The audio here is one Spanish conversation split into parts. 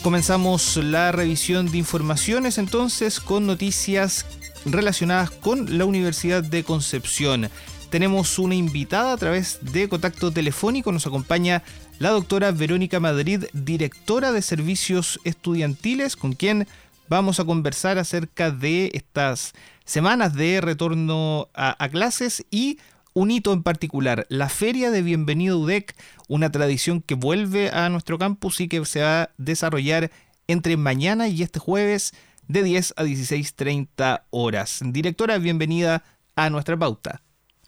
Comenzamos la revisión de informaciones entonces con noticias relacionadas con la Universidad de Concepción. Tenemos una invitada a través de contacto telefónico. Nos acompaña la doctora Verónica Madrid, directora de Servicios Estudiantiles, con quien vamos a conversar acerca de estas semanas de retorno a clases y un hito en particular, la Feria de Bienvenido UDEC, una tradición que vuelve a nuestro campus y que se va a desarrollar entre mañana y este jueves de 10 a 16:30 horas. Directora, bienvenida a nuestra pauta.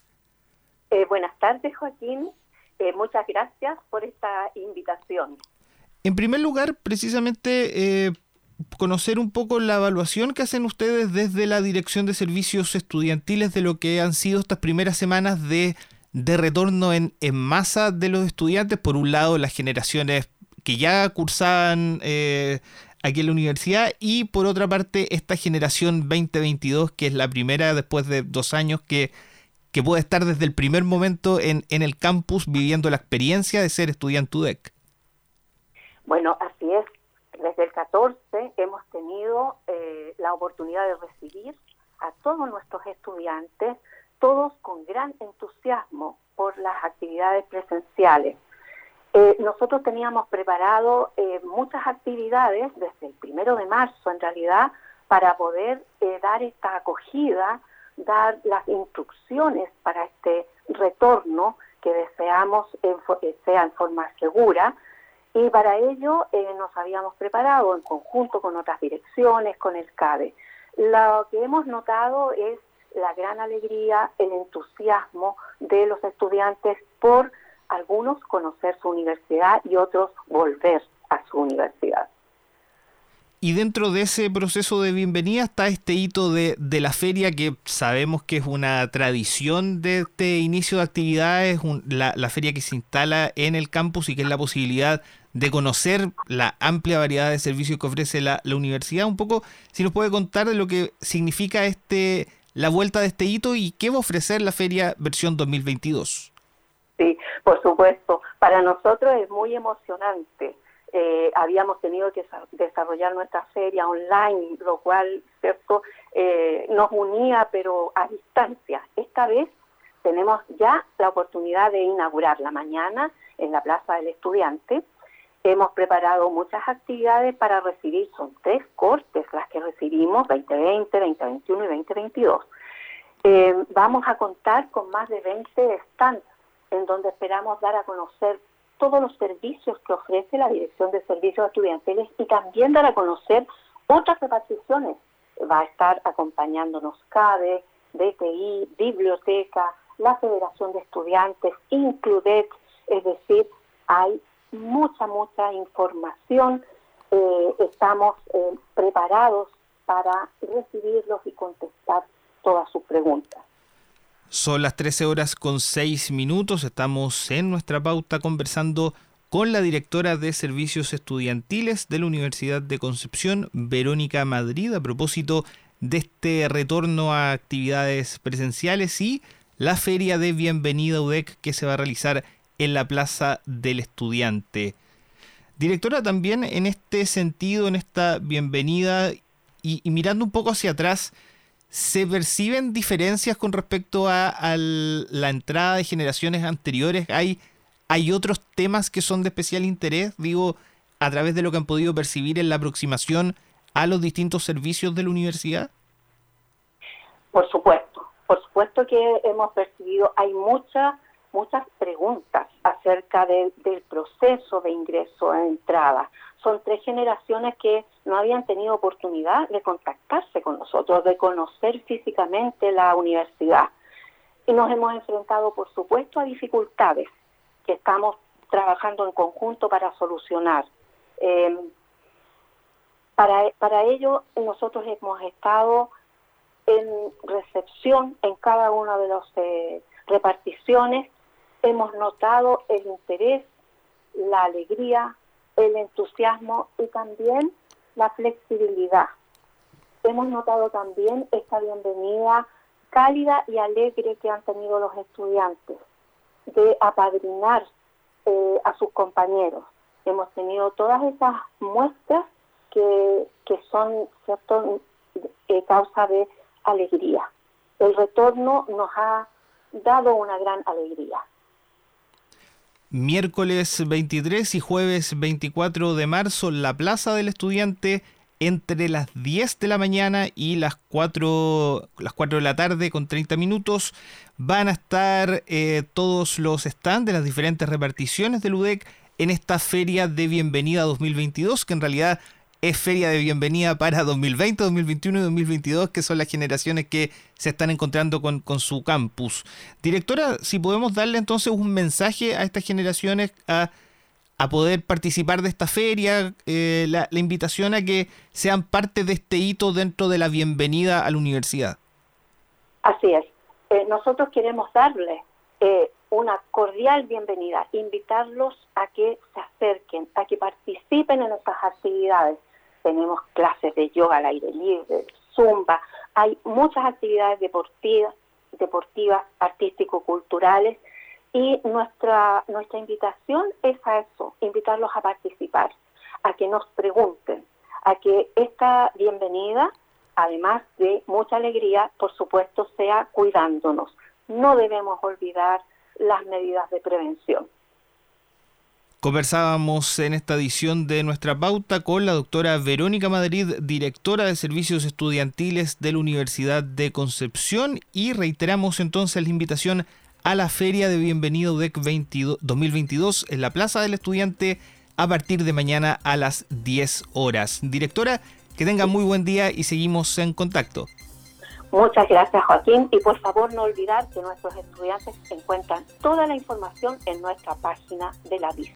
Buenas tardes, Joaquín. Muchas gracias por esta invitación. En primer lugar, precisamente conocer un poco la evaluación que hacen ustedes desde la Dirección de Servicios Estudiantiles de lo que han sido estas primeras semanas de retorno en masa de los estudiantes. Por un lado, las generaciones que ya cursaban aquí en la universidad, y por otra parte, esta generación 2022, que es la primera después de 2 años que puede estar desde el primer momento en el campus viviendo la experiencia de ser estudiante UDEC. Bueno, así es. Desde el 14 hemos tenido la oportunidad de recibir a todos nuestros estudiantes, todos con gran entusiasmo por las actividades presenciales. Nosotros teníamos preparado muchas actividades desde el 1 de marzo, en realidad, para poder dar esta acogida, dar las instrucciones para este retorno que deseamos sea en forma segura. Y para ello nos habíamos preparado en conjunto con otras direcciones, con el CADE. Lo que hemos notado es la gran alegría, el entusiasmo de los estudiantes por algunos conocer su universidad y otros volver a su universidad. Y dentro de ese proceso de bienvenida está este hito de la feria, que sabemos que es una tradición de este inicio de actividades, la feria que se instala en el campus y que es la posibilidad de conocer la amplia variedad de servicios que ofrece la universidad. Un poco, si nos puede contar de lo que significa la vuelta de este hito y qué va a ofrecer la feria versión 2022. Sí, por supuesto. Para nosotros es muy emocionante. Habíamos tenido que desarrollar nuestra feria online, lo cual, ¿cierto?, nos unía, pero a distancia. Esta vez tenemos ya la oportunidad de inaugurarla mañana en la Plaza del Estudiante. Hemos preparado muchas actividades para recibir, son 3 cortes las que recibimos, 2020, 2021 y 2022. Vamos a contar con más de 20 stands en donde esperamos dar a conocer todos los servicios que ofrece la Dirección de Servicios Estudiantiles y también dar a conocer otras reparticiones. Va a estar acompañándonos CADE, DTI, Biblioteca, la Federación de Estudiantes, Includec, es decir, hay mucha información. Estamos preparados para recibirlos y contestar todas sus preguntas. Son las 13:06. Estamos en nuestra pauta conversando con la directora de Servicios Estudiantiles de la Universidad de Concepción, Verónica Madrid, a propósito de este retorno a actividades presenciales y la Feria de Bienvenida UDEC que se va a realizar en la Plaza del Estudiante. Directora, también en este sentido, en esta bienvenida y mirando un poco hacia atrás, ¿se perciben diferencias con respecto a la entrada de generaciones anteriores? ¿Hay otros temas que son de especial interés, digo, a través de lo que han podido percibir en la aproximación a los distintos servicios de la universidad? Por supuesto que hemos percibido, hay muchas preguntas acerca del proceso de ingreso a entrada. Son 3 generaciones que no habían tenido oportunidad de contactarse con nosotros, de conocer físicamente la universidad. Y nos hemos enfrentado, por supuesto, a dificultades que estamos trabajando en conjunto para solucionar. Para ello, nosotros hemos estado en recepción en cada una de las reparticiones. Hemos notado el interés, la alegría, el entusiasmo y también la flexibilidad. Hemos notado también esta bienvenida cálida y alegre que han tenido los estudiantes de apadrinar a sus compañeros. hemos tenido todas esas muestras que son, ¿cierto?, causa de alegría. El retorno nos ha dado una gran alegría. Miércoles 23 y jueves 24 de marzo, la Plaza del Estudiante, entre las 10 de la mañana y las 4 de la tarde con 30 minutos, van a estar todos los stands de las diferentes reparticiones del UDEC en esta feria de bienvenida 2022, que en realidad es feria de bienvenida para 2020, 2021 y 2022, que son las generaciones que se están encontrando con su campus. Directora, si podemos darle entonces un mensaje a estas generaciones a poder participar de esta feria, la invitación a que sean parte de este hito dentro de la bienvenida a la universidad. Así es. Nosotros queremos darles una cordial bienvenida, invitarlos a que se acerquen, a que participen en nuestras actividades. Tenemos clases de yoga al aire libre, zumba, hay muchas actividades deportivas, artístico-culturales, y nuestra invitación es a eso, invitarlos a participar, a que nos pregunten, a que esta bienvenida, además de mucha alegría, por supuesto, sea cuidándonos. No debemos olvidar las medidas de prevención. Conversábamos en esta edición de Nuestra Pauta con la doctora Verónica Madrid, directora de Servicios Estudiantiles de la Universidad de Concepción, y reiteramos entonces la invitación a la Feria de Bienvenida UDEC 2022 en la Plaza del Estudiante a partir de mañana a las 10 horas. Directora, que tenga muy buen día y seguimos en contacto. Muchas gracias, Joaquín, y por favor no olvidar que nuestros estudiantes encuentran toda la información en nuestra página de la BIS.